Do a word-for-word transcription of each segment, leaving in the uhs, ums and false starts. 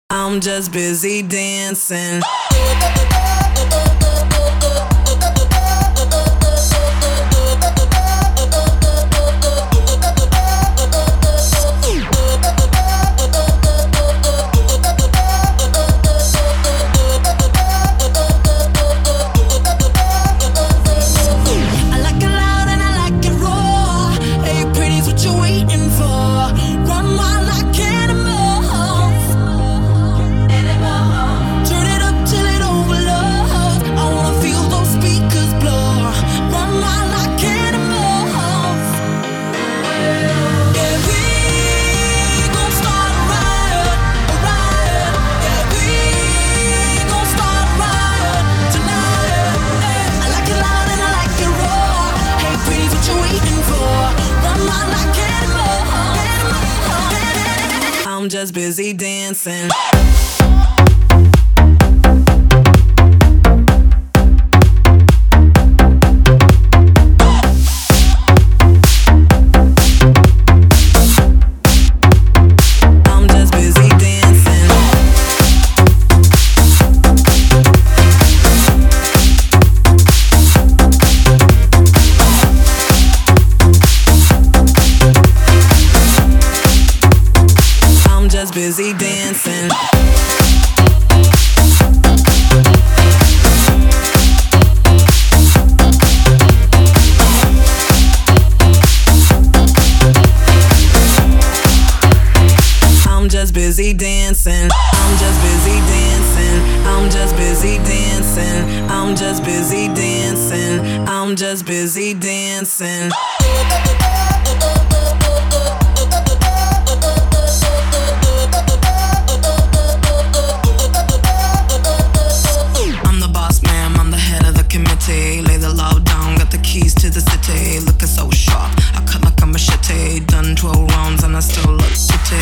I'm just busy dancing. I'm just busy dancing. Just busy dancing. I'm just busy dancing. I'm just busy dancing. I'm just busy dancing. I'm just busy dancing. I'm just busy dancing. Lay the law down, got the keys to the city. Looking so sharp, I cut like a machete. Done twelve rounds and I still look pretty.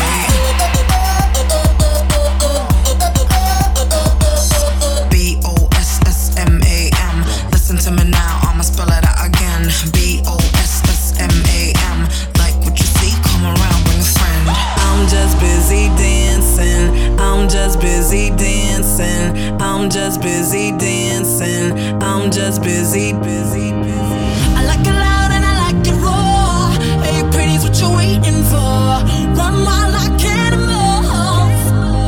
B O S S M A M. Listen to me now, I'ma spell it out again. B O S S M A M. Like what you see, come around, bring a friend. I'm just busy dancing. I'm just busy dancing. I'm just busy dancing. I'm just busy, busy, busy. I like it loud and I like it raw. Hey, pretty's what you're waiting for. Run wild like animals.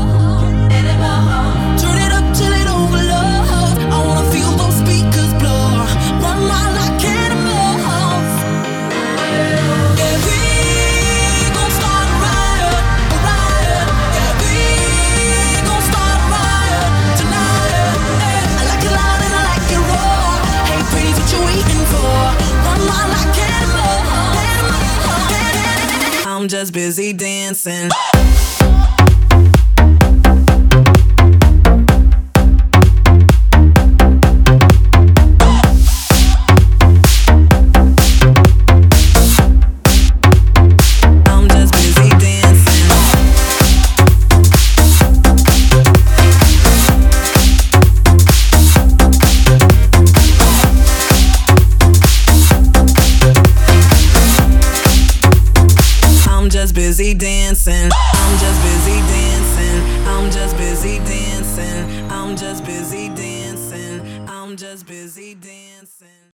Turn it up till it overloads. I wanna feel those speakers blow. Run wild like animals. Yeah, we gon' start a riot, a riot. Yeah, we gon' start a riot tonight. I like it loud and I like it raw. Hey, pretty's what you're waiting for. Run wild like animals. I'm just busy dancing. Just busy dancing. I'm just busy dancing. I'm just busy dancing. I'm just busy dancing. I'm just busy dancing.